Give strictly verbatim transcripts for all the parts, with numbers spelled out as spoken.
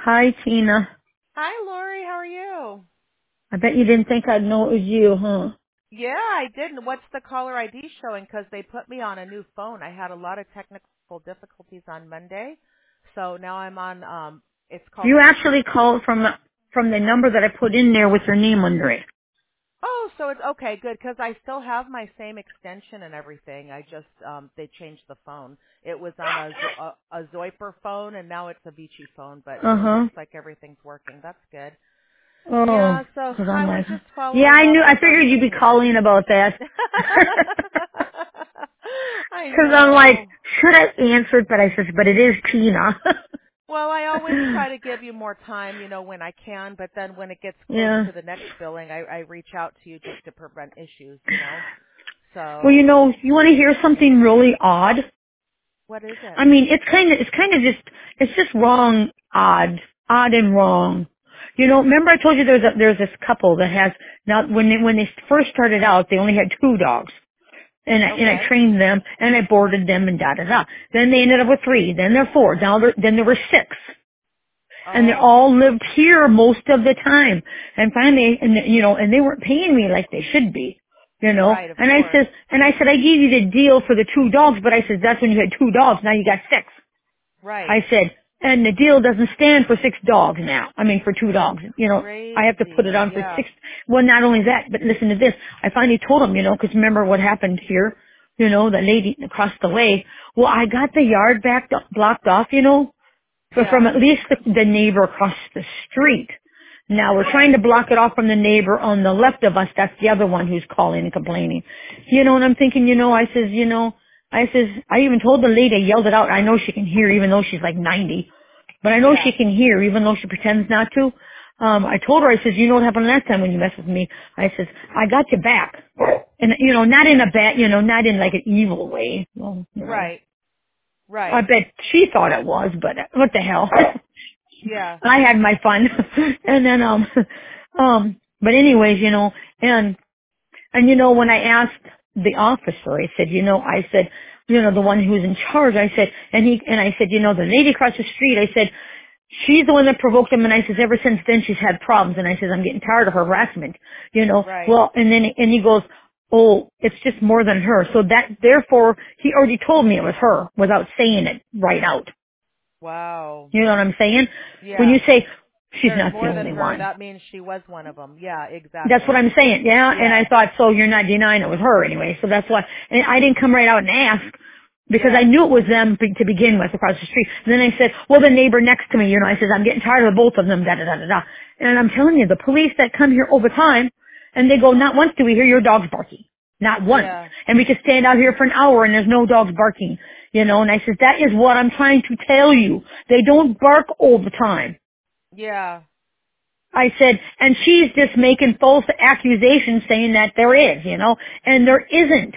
Hi, Tina. Hi, Lori. How are you? I bet you didn't think I'd know it was you, huh? Yeah, I did. And what's the caller I D showing? Because they put me on a new phone. I had a lot of technical difficulties on Monday, so now I'm on. Um, it's called. You actually called from the, from the number that I put in there with your name under it. Oh, so it's okay, good. Because I still have my same extension and everything. I just um, they changed the phone. It was on a Zo- a, a Zoiper phone, and now it's a Vici phone. But it Uh-huh. looks like everything's working. That's good. Oh, Yeah. So because I'm I was like, just yeah, following I up knew, I figured regarding you'd be payment. calling about that. I Because I'm like, know. should I answer it? But I said, but it is Tina. Well, I always try to give you more time, you know, when I can, but then when it gets close Yeah. to the next billing, I, I reach out to you just to prevent issues, you know. Well, you So, know, you want to hear something really odd? what is it? I mean, it's kind of, it's kind of just, it's just wrong, odd, odd and wrong. You know, remember I told you there's a, there's this couple that has, now when they, when they first started out, they only had two dogs. And I, and I Okay. trained them, and I boarded them, and da da da. Then they ended up with three, then they're four, now they're, then there were six and they Oh, all lived here most of the time. And finally, and you know, and they weren't paying me like they should be, you know. right, of And I course. says, and I said, I gave you the deal for the two dogs, but I said that's when you had two dogs. Now you got six. Right. I said, and the deal doesn't stand for six dogs now. I mean, for two dogs. You know, I have to put it Crazy. on for Yeah. six. Well, not only that, but listen to this. I finally told him, you know, because remember what happened here. You know, the lady across the way. Well, I got the yard back blocked off, you know, but from Yeah. at least the, the neighbor across the street. Now we're trying Okay. to block it off from the neighbor on the left of us. That's the other one who's calling and complaining. You know, and I'm thinking, you know, I says, you know, I says, I even told the lady, I yelled it out. I know she can hear even though she's like ninety. But I know she Yeah. can hear even though she pretends not to. Um, I told her, I says, you know what happened last time when you messed with me? I says, I got your back. And, you know, not in a bad, you know, not in like an evil way. Well, you know, Right. I Right. bet she thought it was, but what the hell? Yeah. I had my fun. and then, um, um, but anyways, you know, and, and you know, when I asked the officer, I said, you know, I said, you know, the one who's in charge, I said, and he, and I said, you know, the lady across the street, I said, she's the one that provoked him, and I says, ever since then she's had problems, and I says, I'm getting tired of her harassment, you know, Right. well, and then, and he goes, oh, it's just more than her. So that, therefore, he already told me it was her without saying it right out. Wow. You know what I'm saying? When you Yeah. say she's There's not the more than only her. one. That means she was one of them. Yeah, That's what exactly. I'm saying, yeah? And I Yeah. thought, so you're not denying it was her anyway, so that's why, and I didn't come right out and ask, because I Yeah. knew it was them be- to begin with across the street. And then I said, well, the neighbor next to me, you know, I said, I'm getting tired of both of them, da da da da da. And I'm telling you, the police that come here over time, and they go, not once do we hear your dogs barking. Not once. Yeah. And we could stand out here for an hour and there's no dogs barking. You know, and I said, that is what I'm trying to tell you. They don't bark all the time. Yeah. I said, and she's just making false accusations saying that there is, you know, and there isn't.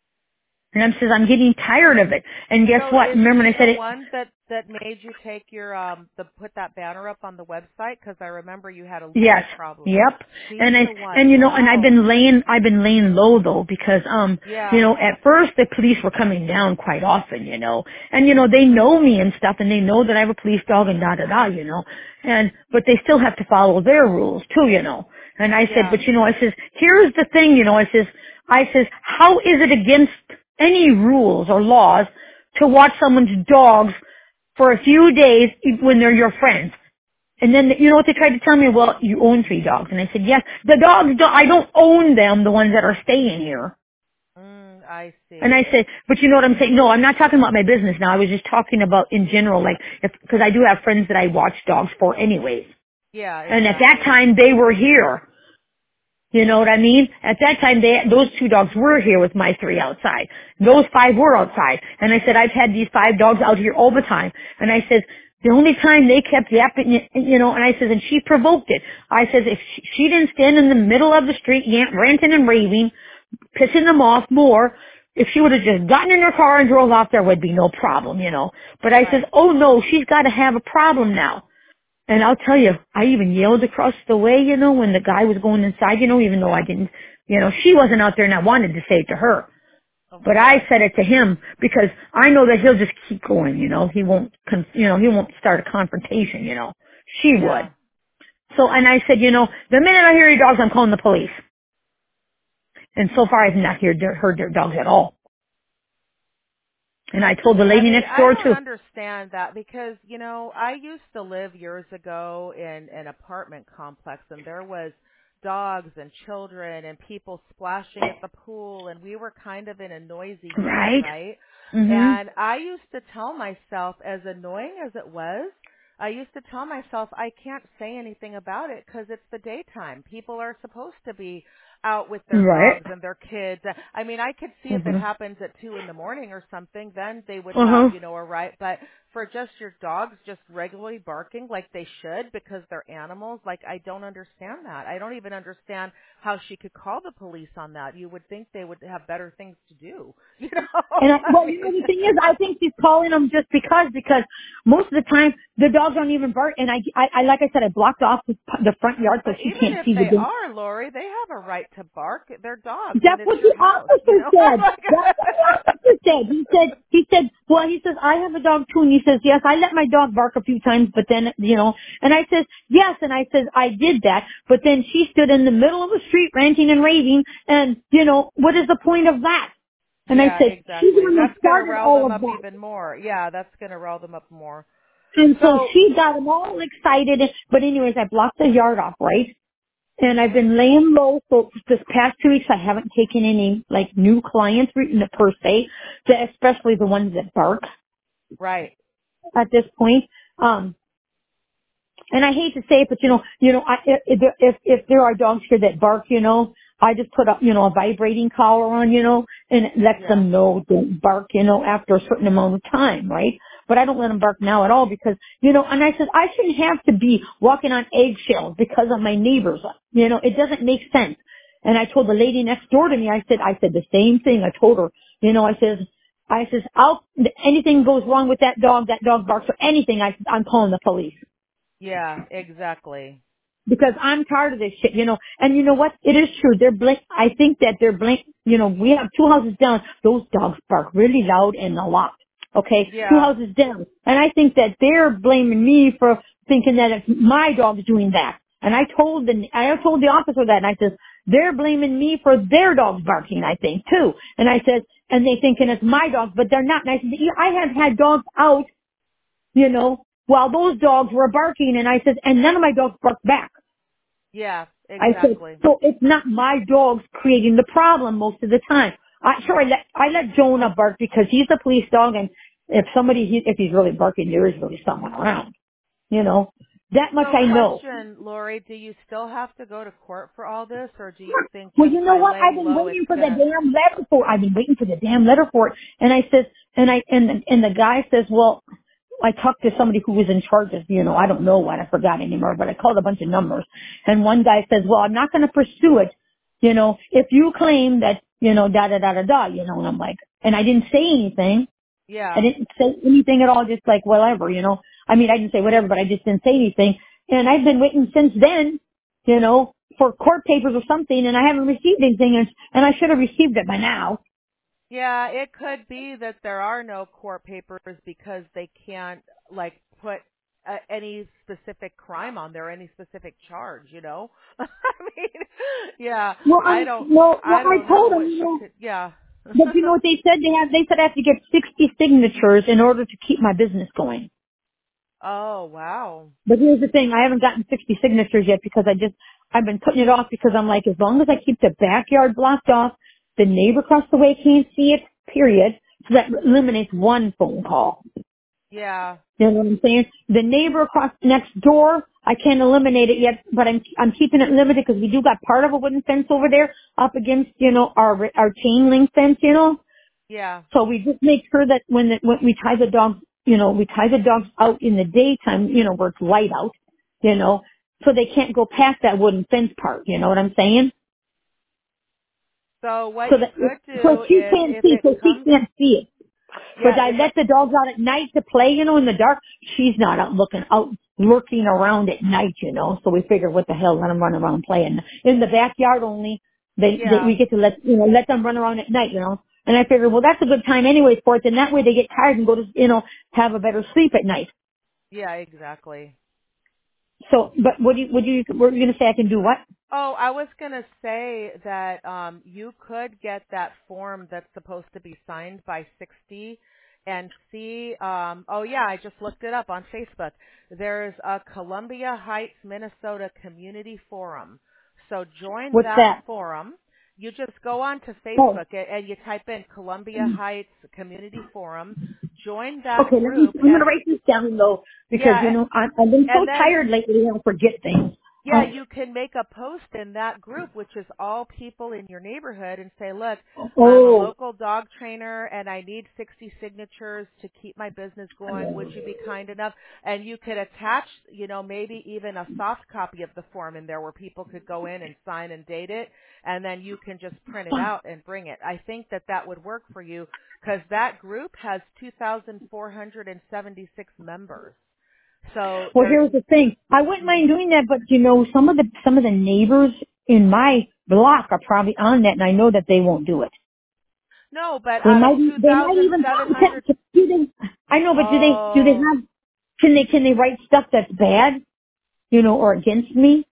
And I says, I'm getting tired of it. And guess So what? is Remember when she I said the it? one that that made you take your um the put that banner up on the website? Because I remember you had a Yes. legal problem. Yep. She's And I, the one. and you know, and I've Wow. been laying, I've been laying low though because, um, you Yeah. know, at first the police were coming down quite often, you know, and you know, they know me and stuff and they know that I have a police dog and da da da, you know, and, but they still have to follow their rules too, you know. And I said, Yeah. but you know, I says, here's the thing, you know, I says, I says, how is it against any rules or laws to watch someone's dogs for a few days when they're your friends? And then, you know what they tried to tell me? Well, you own three dogs. And I said, yes, the dogs, do I don't own them, the ones that are staying here. Mm, I And I see. said, but you know what I'm saying? No, I'm not talking about my business now. I was just talking about in general, like, if, cause I do have friends that I watch dogs for anyways. Yeah. And at that Exactly. time, they were here. You know what I mean? At that time, they, those two dogs were here with my three outside. Those five were outside. And I said, I've had these five dogs out here all the time. And I said, the only time they kept yapping, you know, and I said, and she provoked it. I said, if she, she didn't stand in the middle of the street, yant, ranting and raving, pissing them off more, if she would have just gotten in her car and drove off, there would be no problem, you know. But I said, Right. oh no, she's got to have a problem now. And I'll tell you, I even yelled across the way, you know, when the guy was going inside, you know, even though I didn't, you know, she wasn't out there and I wanted to say it to her. Of But I course. said it to him because I know that he'll just keep going, you know, he won't, con- you know, he won't start a confrontation, you know. She Yeah. would. So, and I said, you know, the minute I hear your dogs, I'm calling the police. And so far, I've not heard their, heard their dogs at all. And I told the I lady mean, next I door don't too. understand that because, you know, I used to live years ago in an apartment complex and there was dogs and children and people splashing at the pool and we were kind of in a noisy unit, Right? right? Mhm. And I used to tell myself, as annoying as it was, I used to tell myself I can't say anything about it because it's the daytime. People are supposed to be out with their Right. dogs and their kids. I mean, I could see if it Mhm. happens at two in the morning or something, then they would Uh have, huh. you know, a right. But for just your dogs just regularly barking like they should because they're animals, like I don't understand that. I don't even understand how she could call the police on that. You would think they would have better things to do, you know? And I, I well, you know, the mean, thing is, I think she's calling them just because, because most of the time the dogs don't even bark. And I, I, I like I said, I blocked off the, the front yard so but she even can't if see the they dog. are, Lori, they have a right to bark. They're dogs and That's it's what your the house, you officer know? said. That's what the officer said. He said, he said, well, he says, I have a dog too. And he says, yes, I let my dog bark a few times, but then, you know, and I says, yes. And I says, I did that. But then she stood in the middle of the street ranting and raving. And, you know, what is the point of that? And I Yeah, said, she's the exactly. one who That's going to started rile all them of up that. even more. Yeah, that's going to rile them up more. And so So, she got them all excited. But anyways, I blocked the yard off, right? And I've mhm. been laying low. So this past two weeks, I haven't taken any like new clients re- per se, the- especially the ones that bark Right. at this point. Um, and I hate to say it, but you know, you know, I, if, if if there are dogs here that bark, you know, I just put a you know a vibrating collar on, you know, and it lets Yeah. them know don't bark, you know, after a certain amount of time, right? But I don't let them bark now at all because, you know, and I said I shouldn't have to be walking on eggshells because of my neighbors. You know, it doesn't make sense. And I told the lady next door to me, I said, I said the same thing. I told her, you know, I said, I says, I'll, anything goes wrong with that dog, that dog barks or anything, I, I'm calling the police Yeah, exactly. because I'm tired of this shit, you know. And you know what? It is true. They're blink. I think that they're blink. You know, we have two houses down. Those dogs bark really loud and a lot. Okay, two Yeah. houses down, and I think that they're blaming me for thinking that it's my dog's doing that. And I told the I told the officer that, and I said they're blaming me for their dogs barking. I think too. And I said, and they thinking it's my dogs, but they're not. And I said, "Yeah, I have had dogs out, you know, while those dogs were barking, and I said, and none of my dogs barked back. Yeah, I said, exactly. so it's not my dogs creating the problem most of the time. I sure I let I let Jonah bark because he's a police dog, and if somebody he, if he's really barking, there is really someone around. You know, that much So I know. question, Lori, do you still have to go to court for all this or do you think Well, just you know by what? I've laying been low it's waiting for the gonna damn letter for. I've been waiting for the damn letter for it, and I says, and I and the, and the guy says, well, I talked to somebody who was in charge of, you know, I don't know what, I forgot anymore, but I called a bunch of numbers. And one guy says, well, I'm not going to pursue it, you know, if you claim that, you know, da da da da da, you know, and I'm like, and I didn't say anything. I Yeah. didn't say anything at all, just like whatever, you know. I mean, I didn't say whatever, but I just didn't say anything. And I've been waiting since then, you know, for court papers or something, and I haven't received anything, and, and I should have received it by now. Yeah, it could be that there are no court papers because they can't like put uh, any specific crime on there, any specific charge, you know? I mean, yeah, Well, I um, don't no, well, I I don't know told him, what you she know, could yeah. but you know what they said? They have, they said I have to get sixty signatures in order to keep my business going. Oh, wow. But here's the thing, I haven't gotten sixty signatures yet because I just, I've been putting it off because I'm like, as long as I keep the backyard blocked off, the neighbor across the way can't see it, period. So that eliminates one phone call. Yeah. You know what I'm saying? The neighbor across next door, I can't eliminate it yet, but I'm I'm keeping it limited because we do got part of a wooden fence over there up against, you know, our our chain link fence, you know. Yeah. So we just make sure that when the, when we tie the dogs, you know, we tie the dogs out in the daytime, you know, where it's light out, you know, so they can't go past that wooden fence part. You know what I'm saying? So what So you that could so do she is can't if see, it so she comes can't see it. But yeah, I if it let the dogs out at night to play, you know, in the dark. She's not out looking out, lurking around at night, you know. So we figure, what the hell, let them run around playing in the backyard only. They, they yeah. we get to let you know let them run around at night, you know. And I figured, well, that's a good time anyways for it. And that way they get tired and go to, you know, have a better sleep at night. Yeah, exactly. So, but what do you, what do you, what were you going to say? I can do what? Oh, I was going to say that um, you could get that form that's supposed to be signed by sixty and see, um, oh yeah, I just looked it up on Facebook. There's a Columbia Heights, Minnesota Community Forum. So join What's that that? forum. You just go on to Oh, Facebook a- and you type in Columbia Heights Community Forum. Join that okay. Let me. group I'm going to and write this down though, because you yeah, know I, I've been so and then tired lately. I'll forget things. yeah, Um, you can make a post in that group, which is all people in your neighborhood, and say, look, I'm a oh, local dog trainer and I need sixty signatures to keep my business going. Would you be kind enough? And you could attach, you know, maybe even a soft copy of the form in there where people could go in and sign and date it, and then you can just print it out and bring it. I think that that would work for you because that group has two thousand four hundred seventy-six members. So well, there's, here's the thing. I wouldn't mind mhm. doing that, but you know, some of the some of the neighbors in my block are probably on that, and I know that they won't do it. No, but They out of might. e- They might even. two thousand seven hundred, Do they? I know, but do they? Do they oh, have? Can they? Can they write stuff that's bad? You know, or against me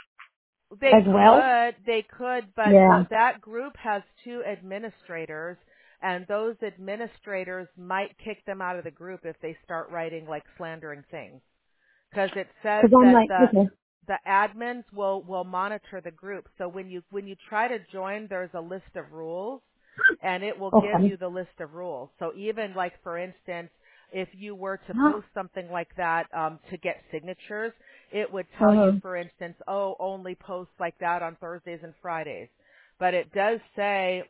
they as well? could, they could, but Yeah. the, that group has two administrators, and those administrators might kick them out of the group if they start writing like slandering things. Because it says Because I'm that like, the okay, the admins will will monitor the group. So when you when you try to join, there's a list of rules, and it will give okay. you the list of rules. So even like for instance, if you were to Huh? post something like that um, to get signatures, it would tell you, Uh-huh. for instance, oh, only post like that on Thursdays and Fridays. But it does say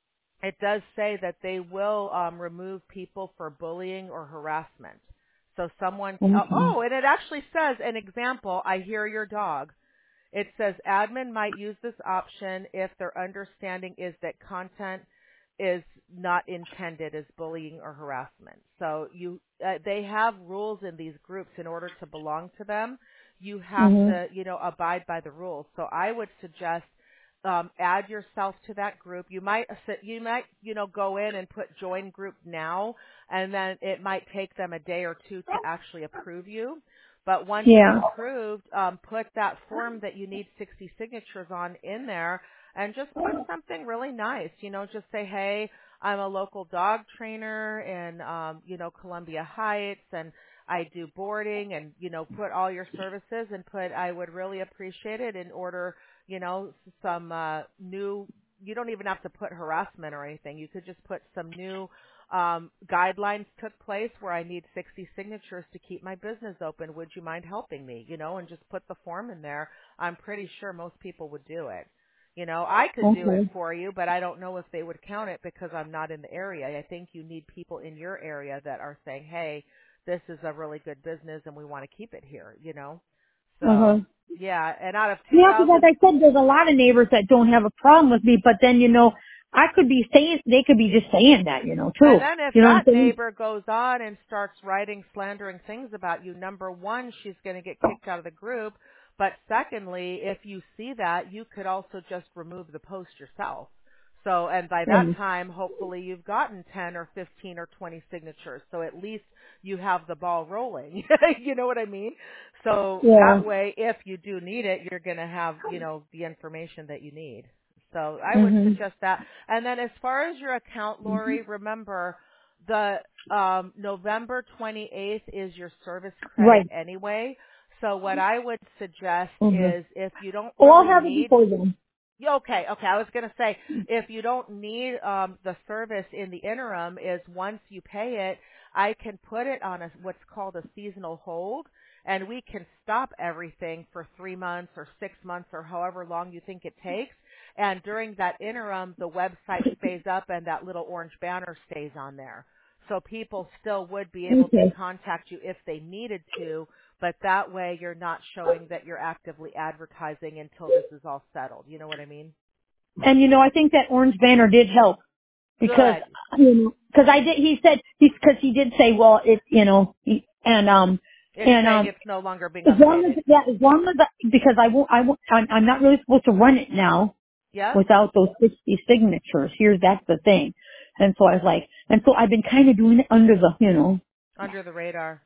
it does say that they will um, remove people for bullying or harassment. So someone, oh, Okay. oh, and it actually says an example. I hear your dog. It says admin might use this option if their understanding is that content is not intended as bullying or harassment. So you, uh, they have rules in these groups in order to belong to them. You have Mhm. to, you know, abide by the rules. So I would suggest um, add yourself to that group. You might, you might, you know, go in and put join group now, and then it might take them a day or two to actually approve you. But once you're Yeah. approved, um, put that form that you need sixty signatures on in there and just put something really nice. You know, just say, hey, I'm a local dog trainer in, um, you know, Columbia Heights and I do boarding and, you know, put all your services and put, I would really appreciate it in order, you know, some, uh, new, you don't even have to put harassment or anything. You could just put some new um, guidelines took place where I need sixty signatures to keep my business open. Would you mind helping me? You know, and just put the form in there. I'm pretty sure most people would do it. You know, I could do it Okay. for you, but I don't know if they would count it because I'm not in the area. I think you need people in your area that are saying, hey, this is a really good business and we want to keep it here, you know? Uh-huh. So, yeah, and out of Yeah, because like two thousand, I said, there's a lot of neighbors that don't have a problem with me, but then, you know, I could be saying, they could be just saying that, you know, and too. then if You know what I'm that saying? neighbor goes on and starts writing slandering things about you, number one, she's going to get kicked out of the group. But secondly, if you see that, you could also just remove the post yourself. So, and by that Um, time, hopefully you've gotten ten or fifteen or twenty signatures. So at least you have the ball rolling. You know what I mean? So yeah. that way, if you do need it, you're going to have, you know, the information that you need. So I would Mhm. suggest that. And then as far as your account, Lori, remember the um, November twenty-eighth is your service credit Right. anyway. So what I would suggest Mhm. is if you don't Oh, I'll really have it need, before then. yeah, okay, okay, I was going to say if you don't need um, the service in the interim is once you pay it, I can put it on a what's called a seasonal hold and we can stop everything for three months or six months or however long you think it takes. And during that interim, the website stays up and that little orange banner stays on there. So people still would be able to Okay. contact you if they needed to, but that way you're not showing that you're actively advertising until this is all settled. You know what I mean? And you know, I think that orange banner did help because, Good. you know, because I did, he said, because he did say, well, it, you know, he, and, um, It's and, saying um, it's no longer being as long as, updated. yeah, as long as, I, because I won't, I won't, I'm, I'm not really supposed to run it now Yes? without those sixty signatures. Here's, that's the thing. And so I was like, and so I've been kind of doing it under the, you know, Under the radar.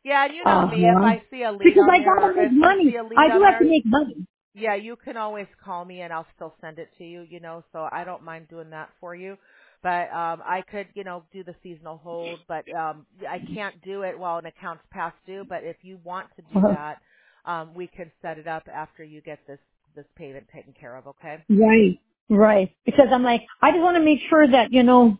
Yeah, and you know me. If Uh-huh. I see a lead Because on I there, gotta or make if I see money. a lead I do on have to there, make money. yeah, you can always call me and I'll still send it to you, you know, so I don't mind doing that for you. But um I could, you know, do the seasonal hold, but um I can't do it while an account's past due, but if you want to do Uh-huh. that, um we can set it up after you get this this payment taken care of, okay? Right. Right. Because I'm like, I just want to make sure that, you know,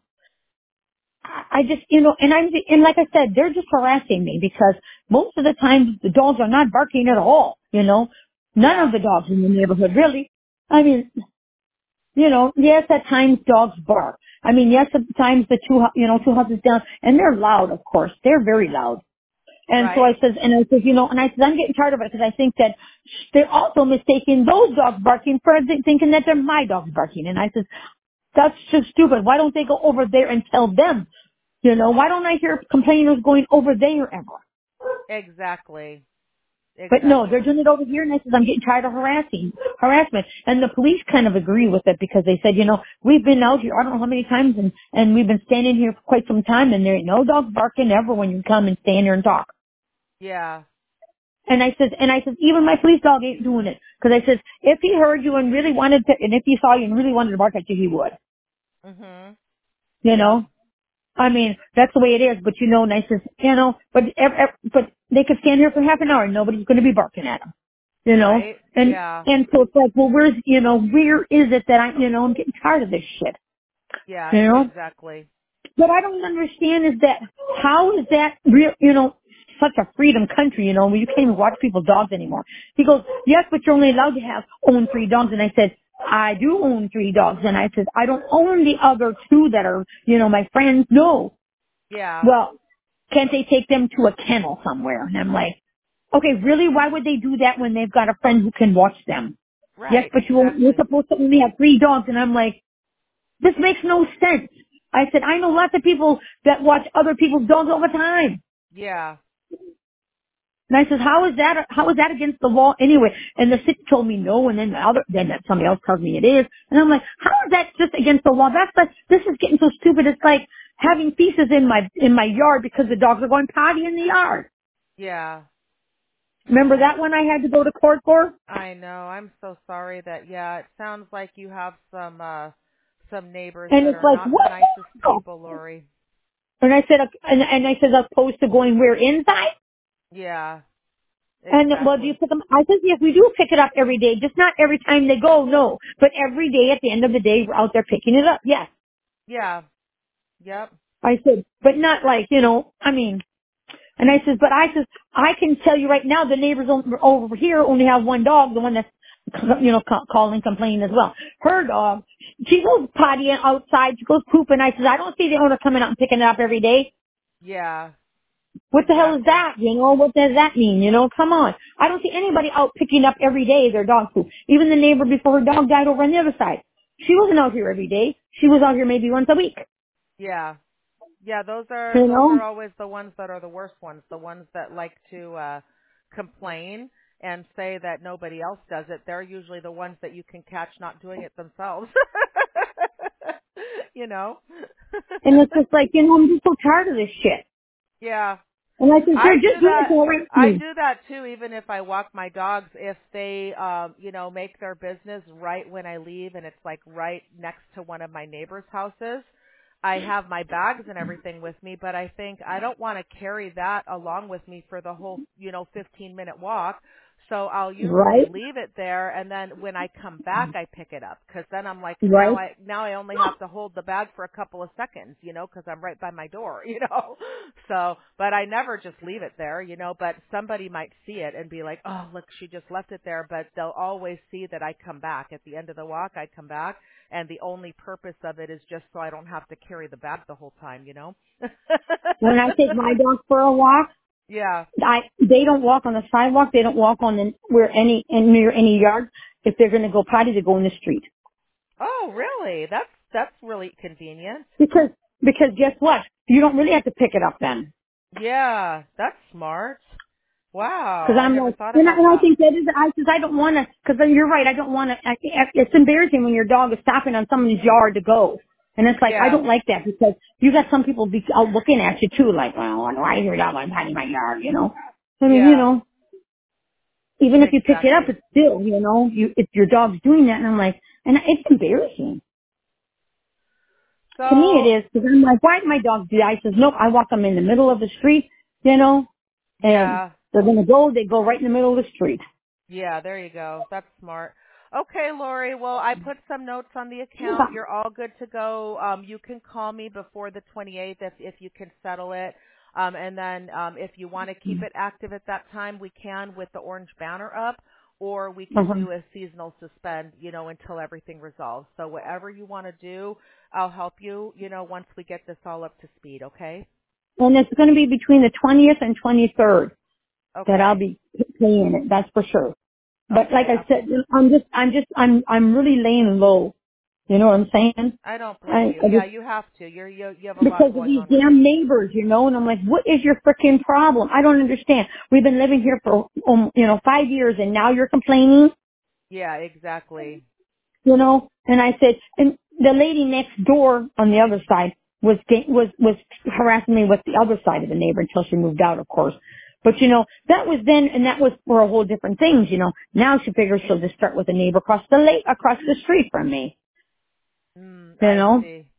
I I just, you know, and I'm, and like I said, they're just harassing me because most of the time the dogs are not barking at all, you know. None of Yeah, the dogs in the neighborhood really. I mean, you know, yes, at times dogs bark. I mean, yes, at times the two, hou- you know, two houses down, and they're loud, of course. They're very loud. And so I right? says, and I says, you know, and I says, I'm getting tired of it because I think that they're also mistaking those dogs barking for th- thinking that they're my dogs barking. And I says, that's just stupid. Why don't they go over there and tell them? You know, why don't I hear complainers going over there ever? Exactly. But no, they're Exactly. doing it over here, and I says, I'm getting tired of harassing, harassment. And the police kind of agree with it because they said, you know, we've been out here, I don't know how many times, and, and we've been standing here for quite some time, and there ain't no dogs barking ever when you come and stand here and talk. Yeah. And I says, and I says, even my police dog ain't doing it. Because I says, if he heard you and really wanted to, and if he saw you and really wanted to bark at you, he would. Mhm. You Yep. know? I mean, that's the way it is, but you know, and I says, you know, but, ev- ev- but they could stand here for half an hour and nobody's going to be barking at them. You know? Right? And, Yeah. and so it's like, well, where's, you know, where is it that I, you know, I'm getting tired of this shit. Yeah, You know? exactly. What I don't understand is that how is that real? You know, such a freedom country. You know, where you can't even watch people's dogs anymore. He goes, yes, but you're only allowed to have own three dogs. And I said, I do own three dogs. And I said, I don't own the other two that are, you know, my friends. No. Yeah. Well, can't they take them to a kennel somewhere? And I'm like, okay, really? Why would they do that when they've got a friend who can watch them? Yes, Right, but you, you're exactly. supposed to only have three dogs. And I'm like, this makes no sense. I said, I know lots of people that watch other people's dogs all the time. Yeah. And I said, how is that, how is that against the law anyway? And the city told me no, and then the other, then somebody else tells me it is. And I'm like, how is that just against the law? That's like, this is getting so stupid. It's like having feces in my, in my yard because the dogs are going potty in the yard. Yeah. Remember I that one I had to go to court for? I know. I'm so sorry that yeah, it sounds like you have some uh some neighbors And that it's are like, not the what? nicest people, Lori. And I said, uh, and, and I said, as opposed to going where inside? Yeah, And well, do you exactly. pick them? I said yes, we do pick it up every day, just not every time they go, no. But every day at the end of the day, we're out there picking it up. Yes, Yeah. Yep. I said, but not like you know. I mean, and I said, but I said, I can tell you right now, the neighbors over over here only have one dog, the one that's you know ca- calling, complaining as well. Her dog, she goes potty outside, she goes pooping. I said, I don't see the owner coming out and picking it up every day. Yeah. What the hell is Exactly. that? You know, what does that mean? You know, come on. I don't see anybody out picking up every day their dog poop. Even the neighbor before her dog died over on the other side. She wasn't out here every day. She was out here maybe once a week. Yeah. Yeah, those are You those are know? always the ones that are the worst ones, the ones that like to uh complain and say that nobody else does it. They're usually the ones that you can catch not doing it themselves. you know? And it's just like, you know, I'm just so tired of this shit. yeah. And I think I they're do just doing it that to harass I me. do that too even if I walk my dogs if they um you know make their business right when I leave and it's like right next to one of my neighbors' houses. I have my bags and everything with me, but I think I don't want to carry that along with me for the whole, you know, fifteen minute walk. So I'll usually Right? leave it there and then when I come back I pick it up cuz then I'm like now Right? I now I only have to hold the bag for a couple of seconds, you know, cuz I'm right by my door, you know. So, but I never just leave it there, you know, but somebody might see it and be like, "Oh, look, she just left it there," but they'll always see that I come back at the end of the walk, I come back and the only purpose of it is just so I don't have to carry the bag the whole time, you know? When I take my dog for a walk, yeah. I, they don't walk on the sidewalk. They don't walk on the, where any, in near any yard. If they're going to go potty, they go in the street. Oh, really? That's that's really convenient. Because, because guess what? You don't really have to pick it up then. Yeah, that's smart. Wow, Because I I'm never like, thought and I, about and I that. think that is, I, cause I don't want to, because you're right, I don't want to, it's embarrassing when your dog is stopping on someone's yard to go. And it's like, I Yeah. don't like that because you got some people be out looking at you too, like, well, why do I hear that one in my yard, you know? I mean, you Yeah. know, even if you pick it up, Exactly. it's still, you know, you, if your dog's doing that, and I'm like, and it's embarrassing. To me it So, is, because I'm like, why did my dog do that? I says, nope, I walk them in the middle of the street, you know, and yeah. they're going to go, they go right in the middle of the street. Yeah, there you go. That's smart. Okay, Lori. Well, I put some notes on the account. You're all good to go. Um, you can call me before the twenty-eighth if if you can settle it. Um, and then um, if you want to keep it active at that time, we can with the orange banner up, or we can Uh-huh. do a seasonal suspend, you know, until everything resolves. So whatever you want to do, I'll help you, you know, once we get this all up to speed. Okay. And it's going to be between the twentieth and twenty-third that I'll Okay. be paying it, that's for sure. But like Okay. I said, I'm just, I'm just, I'm, I'm really laying low. You know what I'm saying? I don't blame I, you. I Yeah, just, you have to. You're you you have a lot because of going these on with damn neighbors, you know, and I'm like, what is your frickin' problem? I don't understand. We've been living here for, um, you know, five years and now you're complaining, Yeah, exactly. you know? And I said, and the lady next door on the other side was, ga- was, was harassing me with the other side of the neighbor until she moved out, of course. But you know, that was then, and that was for a whole different things, you know. Now she figures she'll just start with a neighbor across the lake, across the street from me, Mm, you I know? see.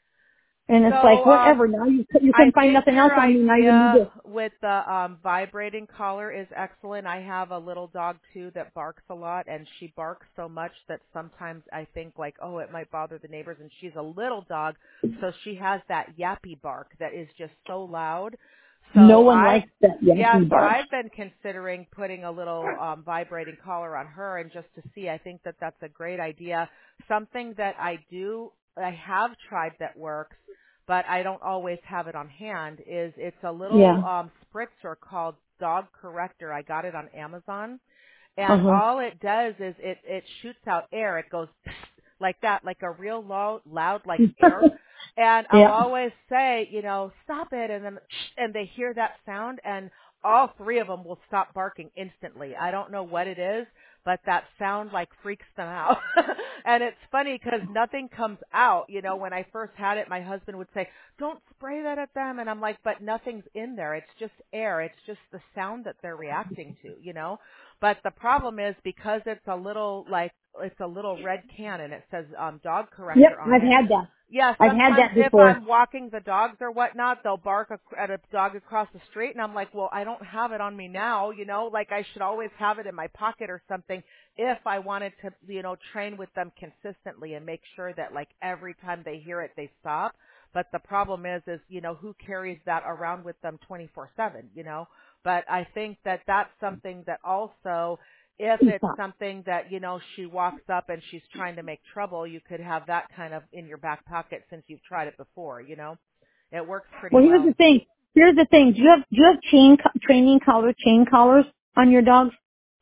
And So, it's like, um, whatever, now you, you I can find think nothing else your on me, now you need idea to. with the um vibrating collar is excellent. I have a little dog too that barks a lot, and she barks so much that sometimes I think like, oh, it might bother the neighbors, and she's a little dog, so she has that yappy bark that is just so loud. No So one I've likes that yeah, Yankee so bark. I've been considering putting a little um vibrating collar on her and just to see. I think that that's a great idea. Something that I do I have tried that works, but I don't always have it on hand, is it's a little Yeah. um spritzer called Dog Corrector. I got it on Amazon. And Uh-huh. all it does is it it shoots out air. It goes like that, like a real loud, loud like air. And I'll Yeah. always say, you know, stop it, and then and they hear that sound, and all three of them will stop barking instantly. I don't know what it is, but that sound like freaks them out. And it's funny because nothing comes out. You know, when I first had it, my husband would say, "Don't spray that at them," and I'm like, "But nothing's in there. It's just air. It's just the sound that they're reacting to." You know. But the problem is because it's a little like it's a little red can and it says um dog Yep, corrector on I've it. had that. Yeah, I've had sometimes that if before. I'm walking the dogs or whatnot, they'll bark ac- at a dog across the street, and I'm like, well, I don't have it on me now, you know, like I should always have it in my pocket or something if I wanted to, you know, train with them consistently and make sure that like every time they hear it, they stop. But the problem is, is, you know, who carries that around with them twenty-four seven, you know? But I think that that's something that also, if it's something that, you know, she walks up and she's trying to make trouble, you could have that kind of in your back pocket since you've tried it before, you know. It works pretty Well, here's well. the thing. Here's the thing. Do you have, do you have chain, co- training collars, chain collars on your dogs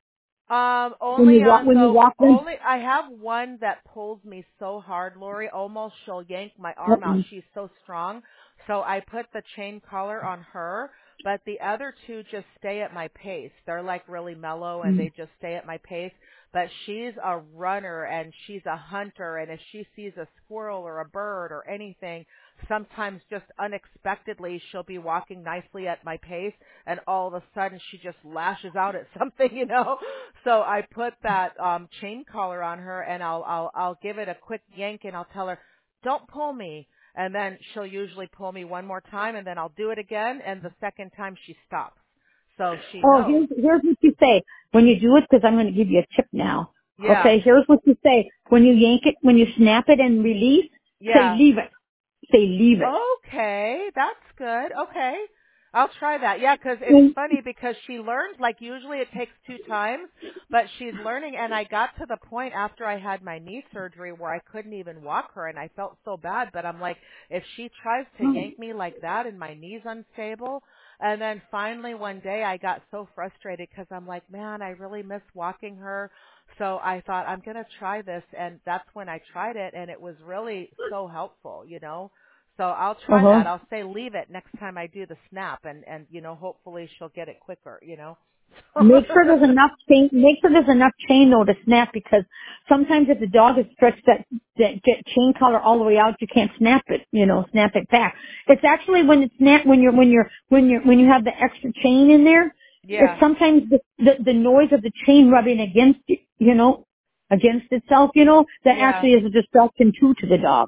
Um, when only you walk, on when you so walk them? only I have one that pulls me so hard, Lori. Almost she'll yank my arm out. Uh-uh. She's so strong. So I put the chain collar on her, but the other two just stay at my pace. They're like really mellow and they just stay at my pace. But she's a runner and she's a hunter, and if she sees a squirrel or a bird or anything, sometimes just unexpectedly she'll be walking nicely at my pace and all of a sudden she just lashes out at something, you know. So I put that um chain collar on her, and I'll I'll I'll give it a quick yank and I'll tell her, "Don't pull me." And then she'll usually pull me one more time, and then I'll do it again, and the second time she stops. So she Oh, knows. here's, here's what you say when you do it, because I'm going to give you a tip now. Yeah. Okay, here's what you say. When you yank it, when you snap it and release, say Yeah. leave it. Say leave it. Okay, that's good. Okay. I'll try that. Yeah, 'cause it's And, funny because she learns, like usually it takes two times, but she's learning, and I got to the point after I had my knee surgery where I couldn't even walk her and I felt so bad, but I'm like, if she tries to yank me like that and my knee's unstable, and then finally one day I got so frustrated because I'm like, man, I really miss walking her. So I thought I'm going to try this, and that's when I tried it, and it was really so helpful, you know. So I'll try uh-huh. that. I'll say leave it next time I do the snap, and and you know hopefully she'll get it quicker, you know. Make sure there's enough chain, make sure there's enough chain though to snap, because sometimes if the dog is stretched that, that get chain collar all the way out, you can't snap it, you know, snap it back. It's actually when it's snap, when you're, when you're, when you're, when you have the extra chain in there, it's Yeah. sometimes the, the, the noise of the chain rubbing against, it, you know, against itself, you know, that Yeah. actually is a distraction too to the dog.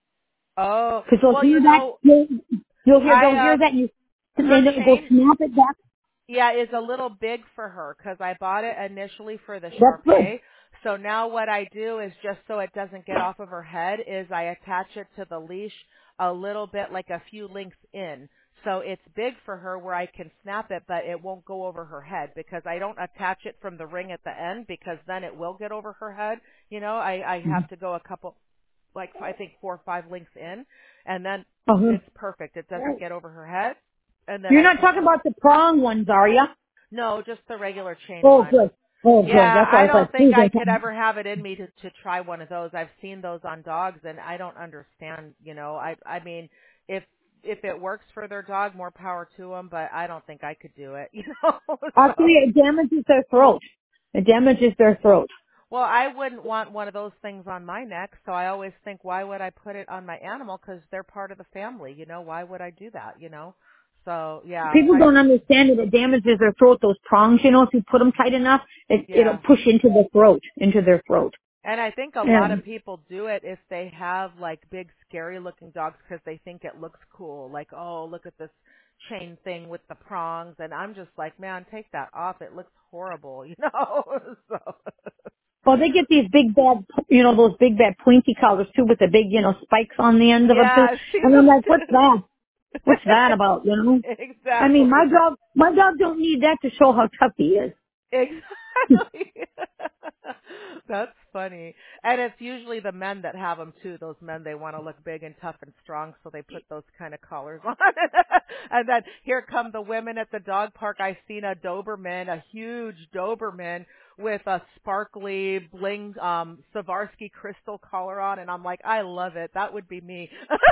Oh, Cause they'll well, hear you that, know, you'll, you'll hear, they'll I hear um that and you, her and they'll go chain, snap it back. yeah, is a little big for her because I bought it initially for the That's Shar good. Pei. So now what I do is, just so it doesn't get off of her head, is I attach it to the leash a little bit, like a few links in. So it's big for her where I can snap it, but it won't go over her head, because I don't attach it from the ring at the end, because then it will get over her head. You know, I, I have to go a couple, like I think four or five links in, and then Uh-huh. it's perfect. It doesn't get over her head, and then You're I not can talking just, about the prong ones, are you? no, just the regular chain Oh, one. good. Oh, good. Yeah, That's what I I was don't like. think Please I don't tell could me. ever have it in me to to try one of those. I've seen those on dogs, and I don't understand. You know, I I mean, if if it works for their dog, more power to them. But I don't think I could do it. You know, so. Actually, it damages their throat. It damages their throat. Well, I wouldn't want one of those things on my neck, so I always think, why would I put it on my animal? Because they're part of the family, you know. Why would I do that, you know? So yeah, People I don't understand it. It damages their throat. Those prongs, you know, if you put them tight enough, it, it'll yeah. push into the throat, into their throat. And I think a lot of And, people do it if they have like big scary looking dogs because they think it looks cool. Like, oh, look at this chain thing with the prongs. And I'm just like, man, take that off. It looks horrible, you know? So, well, they get these big bad, you know, those big bad pointy collars too with the big, you know, spikes on the end of them yeah, too. I've seen And I'm those like, what's that? too. What's that about, you know? I mean, my Exactly. dog, my dog don't need that to show how tough he is. Exactly. That's funny. And it's usually the men that have them too. Those men, they want to look big and tough and strong, so they put those kind of collars on. And then here come the women at the dog park. I seen a Doberman, a huge Doberman with a sparkly bling um Swarovski crystal collar on, and I'm like, I love it. That would be me.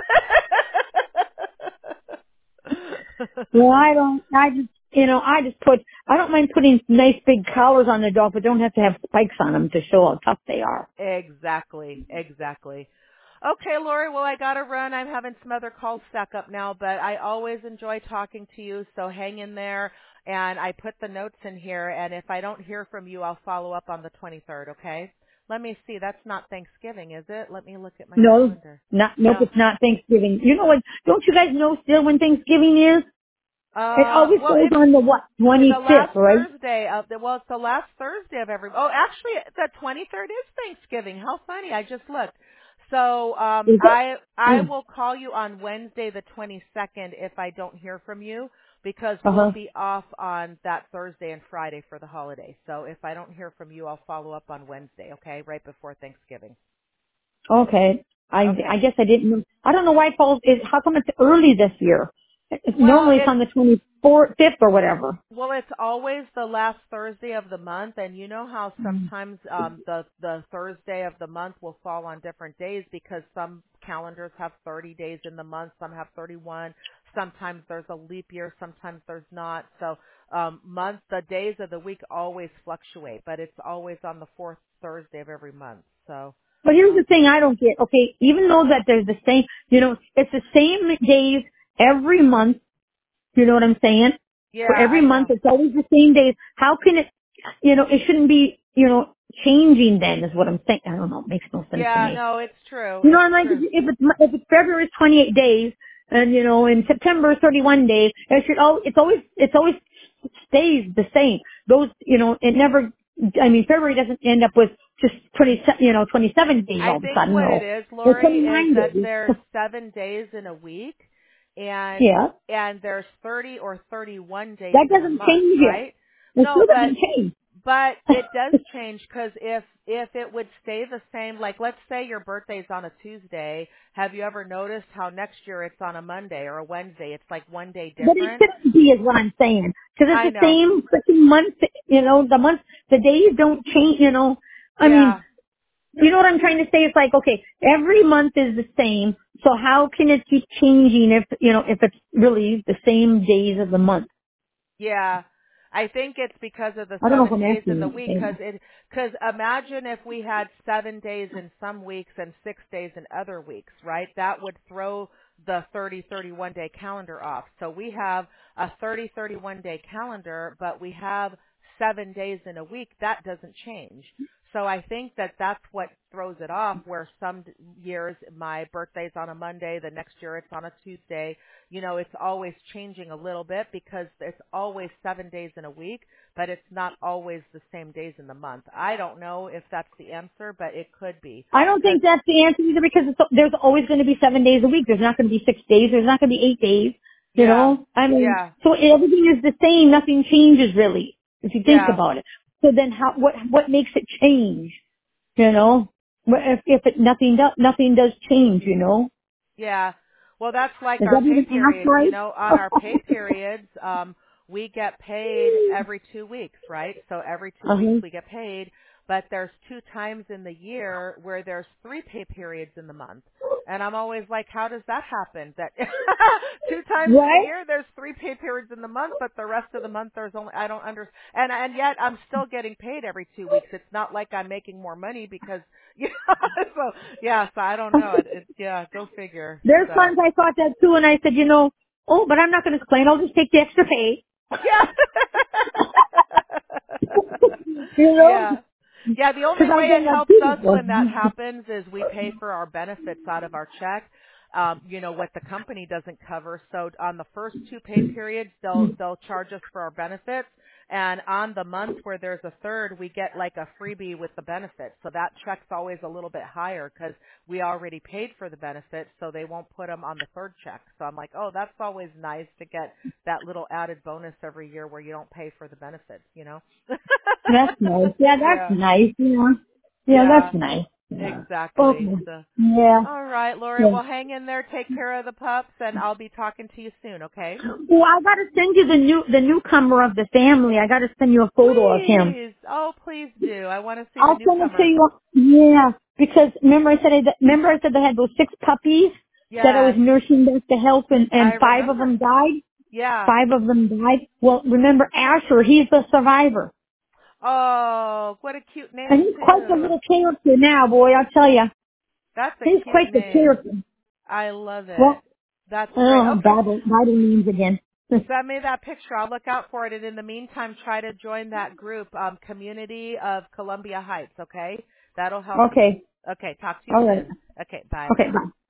Well, I don't, I just, you know, I just put, I don't mind putting nice big collars on the dog, but don't have to have spikes on them to show how tough they are. Exactly, exactly. Okay, Lori, well, I got to run. I'm having some other calls stack up now, but I always enjoy talking to you, so hang in there. And I put the notes in here, and if I don't hear from you, I'll follow up on the twenty-third, okay? Let me see. That's not Thanksgiving, is it? Let me look at my No, calendar. not, nope, No. it's not Thanksgiving. You know what, don't you guys know still when Thanksgiving is? It Uh, always well, goes it's on the what, the last twenty-fifth, right? Thursday of the, well, it's the last Thursday of every, oh, actually, the twenty-third is Thanksgiving. How funny. I just looked. So, um, Is it? I, I Mm. will call you on Wednesday the twenty-second if I don't hear from you, because we'll Uh-huh. be off on that Thursday and Friday for the holiday. So if I don't hear from you, I'll follow up on Wednesday, okay? Right before Thanksgiving. Okay. I, I Okay. guess I didn't know. I don't know why it falls, it, how come it's early this year? It- Well, Normally it's it's on the twenty-fourth, fifth or whatever. Well, it's always the last Thursday of the month, and you know how sometimes um, the the Thursday of the month will fall on different days because some calendars have thirty days in the month, some have thirty-one. Sometimes there's a leap year, sometimes there's not. So, um, month the days of the week always fluctuate, but it's always on the fourth Thursday of every month. So, But here's the um, thing I don't get. Okay, even though that there's the same, you know, it's the same days every month. You know what I'm saying? yeah, For every I month, know. it's always the same days. How can it, you know, it shouldn't be, you know, changing then is what I'm saying. I don't know. It makes no sense to Yeah, me. no, it's true. You know, It's I'm like, if true. it's, if it's February twenty-eight days, and you know, in September thirty-one days, it should al it's always, it's always stays the same. Those, you know, it never, I mean, February doesn't end up with just twenty, you know, twenty-seven days I all of a think sudden, what it no. is, It's Lori, is twenty-nine that days. there's seven days in a week, and Yeah. and there's thirty or thirty-one days That in a doesn't month, change it. right? It No, still but doesn't change. but it does change because if if it would stay the same, like let's say your birthday's on a Tuesday, have you ever noticed how next year it's on a Monday or a Wednesday? It's like one day But it different. shouldn't be is what I'm saying. Because I it's the know. same freaking month, you know, the month, the days don't change, you know. I mean, Yeah. you know what I'm trying to say? It's like, okay, every month is the same, so how can it keep changing if, you know, if it's really the same days of the month? Yeah. I think it's because of the I don't know if seven I'm days in asking the you week. Because anything. it, because imagine if we had seven days in some weeks and six days in other weeks, right? That would throw the thirty, thirty-one day calendar off. So we have a thirty, thirty-one day calendar, but we have seven days in a week. That doesn't change. So I think that that's what throws it off, where some d- years my birthday's on a Monday, the next year it's on a Tuesday. You know, it's always changing a little bit because it's always seven days in a week, but it's not always the same days in the month. I don't know if that's the answer, but it could be. I don't Cause, think that's the answer either because it's, there's always going to be seven days a week. There's not going to be six days. There's not going to be eight days. You yeah, know, I mean, yeah, so everything is the same. Nothing changes really, if you think yeah, about it. So then, how? What? What makes it change? You know, What if, if it nothing does nothing does change? You know, yeah. Well, that's like is our that pay even asked periods. You right? know, on our pay periods, um, we get paid every two weeks, right? So every two weeks uh-huh. we get paid, but there's two times in the year where there's three pay periods in the month. And I'm always like, how does that happen? That two times in the Right? year there's three pay periods in the month, but the rest of the month there's only I don't understand. And and yet I'm still getting paid every two weeks. It's not like I'm making more money because you know. So yeah, so I don't know. It, it yeah, go figure. There's So times I thought that too, and I said, you know, oh, but I'm not going to explain. I'll just take the extra pay. yeah. You know, Yeah. Yeah, the only because I'm way it getting a helps us when that people. happens is we pay for our benefits out of our check. Um, you know, what the company doesn't cover. So on the first two pay periods, they'll they'll charge us for our benefits. And on the month where there's a third, we get like a freebie with the benefits. So that check's always a little bit higher because we already paid for the benefits, so they won't put them on the third check. So I'm like, oh, that's always nice to get that little added bonus every year where you don't pay for the benefits, you know? That's nice. Yeah, that's Yeah. nice. Yeah, yeah, Yeah, that's nice. Yeah. exactly. Okay. So, Yeah. all right, Lori, Yeah. well, hang in there. Take care of the pups, and I'll be talking to you soon, okay? Well, I got to send you the new the newcomer of the family. I got to send you a photo of him. Please. Oh, please do. I want to see the I'll send it to newcomer. you. Yeah, because remember I said I remember I said they had those six puppies that I was Yes, nursing them to help, and I and five of remember. them died. Yeah. Five of them died. Well, remember Asher? He's the survivor, Oh, what a cute and name, he's quite a too. little character now, boy. I'll tell you, That's a he's cute quite the name. character. I love it. Well, That's great. oh, Okay. Bible Bible names again. Send me that picture. I'll look out for it. And in the meantime, try to join that group, um, Community of Columbia Heights, okay? That'll help you. Okay. Okay, talk to you All right. soon. Okay, bye. Okay. Bye.